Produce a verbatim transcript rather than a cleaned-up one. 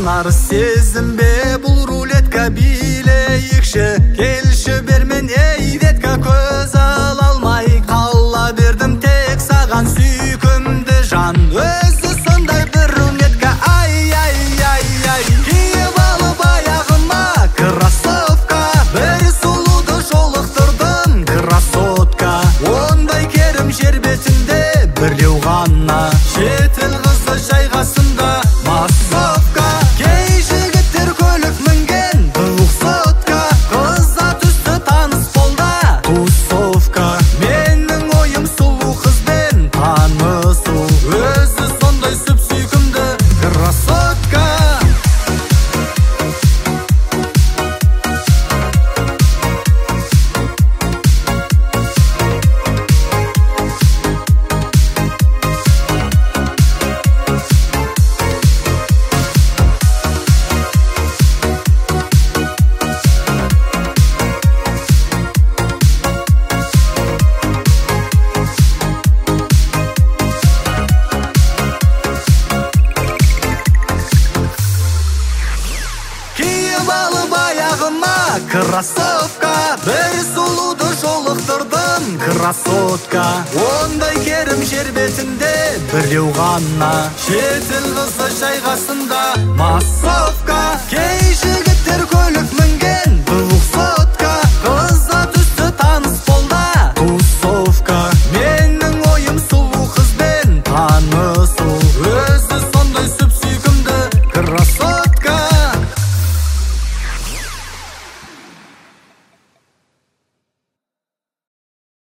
нар сезімбе бұл рулетка билейікші. Келші бермен ей детка, көз ала алмай қала бердім тек саған сүйкімді жан. Өзі сондай бір рулетка, ай ай ай ай. Киіп алып аяғыма кроссовка, бір сұлуды жолықтырдым красотка. Ондай керім жер бетінде біреу ғана, шетел қызы жайғасында массовка. Кей жігіттер көлік мінген двухсотка, қыза түсті таныс болда тусовка. Менің ойым сұлу қызбен танысу, өзі сондай сүп сүйкімді красотка. Киіп алып аяғыма кроссовка, бір сұлуды жолықтырдым красотка. Ондай керім жер бетінде біреу ғана, шетел қызы жайғасында массовка. Кей